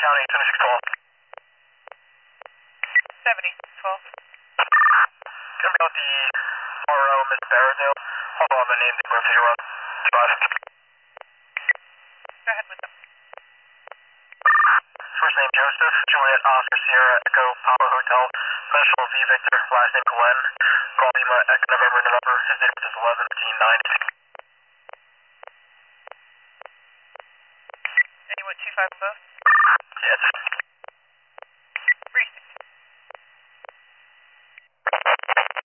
County, 2612. 7012. Coming out the RO, Miss Barrow. Hold on, the name, the birth figure on. 5. Go ahead with them. First name Joseph, Juliet Oscar Sierra Echo Papa Hotel, Initial V Victor, last name Glenn, Golf Lima Echo November November, his date of birth is 11/15/90. And you went 25 on both? Yes.